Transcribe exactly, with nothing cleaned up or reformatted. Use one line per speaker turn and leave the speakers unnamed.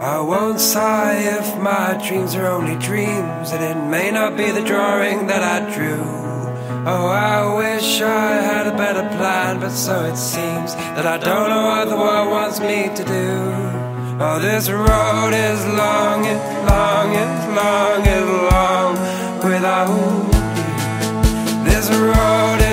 I won't sigh if my dreams are only dreams, and it may not be the drawing that I drew. Oh, I wish I had a better plan, but so it seems that I don't know what the world wants me to do. Oh, this road is long, it's long, it's long, it's long without you. This road